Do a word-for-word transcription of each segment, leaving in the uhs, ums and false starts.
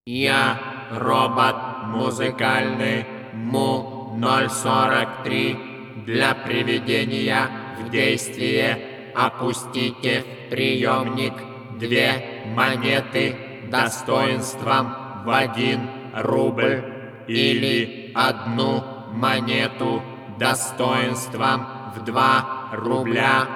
Я робот музыкальный Му ноль сорок три. Для приведения в действие опустите в приемник две монеты достоинством в один рубль или одну монету достоинством в два рубля.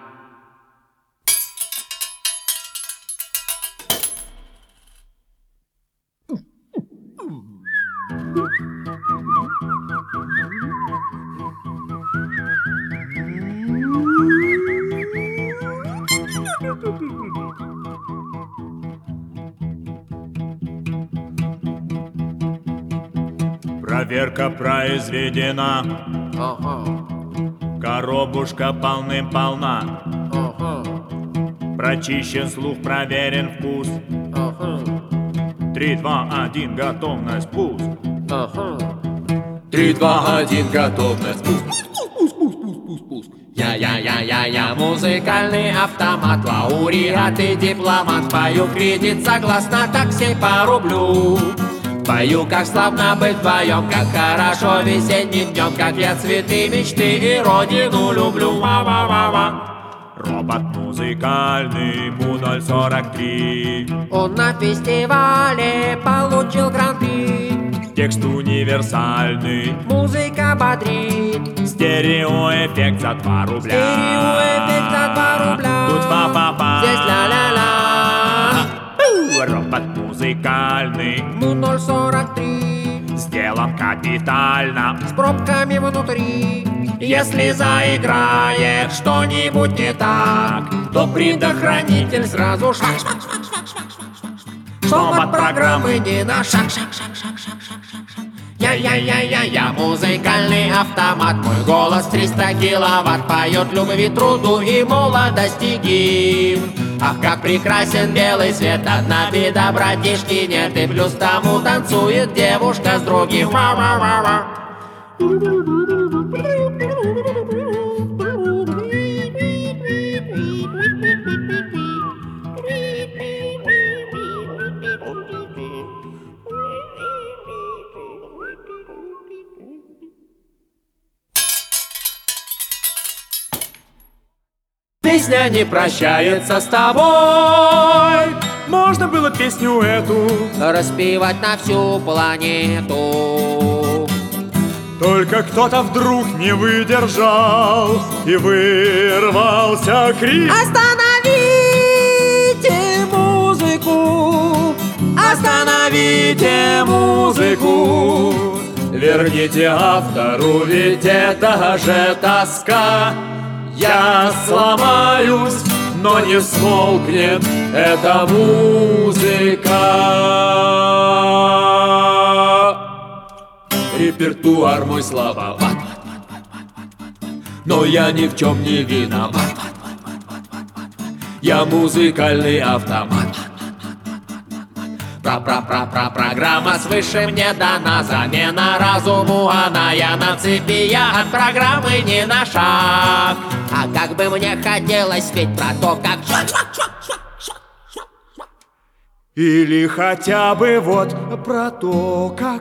Проверка произведена. Ага. Коробушка полным-полна. Ага. Прочищен слух, проверен вкус. Ага. Три, два, один, готовность, пуск. Ага. Три, два, один, готовность, пуск. Пуск, пуск, пуск, пуск, пуск. Я-я-я-я-я, музыкальный автомат, лауреат и дипломат. Пою кредит согласно такси по рублю. Пою, как славно быть вдвоем, как хорошо весенним днем, как я цветы мечты и родину люблю. Ва-ва-ва-ва. Робот музыкальный Му ноль сорок три. Он на фестивале получил гран-при. Текст универсальный, Музыка бодрит. стереоэффект за два рубля. Стереоэффект за два рубля. Тут па-па-па, Здесь ля-ля-ля. робот музыкальный Му ноль сорок три. сделан капитально. С пробками внутри. Если заиграет что-нибудь не так, то предохранитель сразу шаг, шаг, шаг, шаг, шаг, шаг, шаг, шаг. Чтоб от программы не на шаг, шаг, шаг, шаг, шаг, шаг, шаг. Я-я-я-я-я, музыкальный автомат. Мой голос триста киловатт, поет любви, труду и молодости гимн. Ах, как прекрасен белый свет, одна беда, братишки, нет. И плюс тому танцует девушка с другим. Ва-ва-ва-ва. Песня не прощается с тобой. Можно было песню эту Распевать на всю планету. только кто-то вдруг не выдержал и вырвался крик. Остановите музыку! Остановите музыку, верните автору, ведь это же тоска. Я сломаюсь, но не смолкнет эта музыка. Репертуар мой слабоват, но я ни в чем не виноват. Я музыкальный автомат. Пра-пра-пра-пра-программа свыше мне дана. Замена разуму она. Я на цепи, я от программы не на шаг. А как бы мне хотелось спеть про то, как Или хотя бы вот про то, как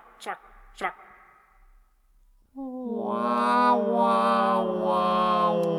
Вау-вау-вау.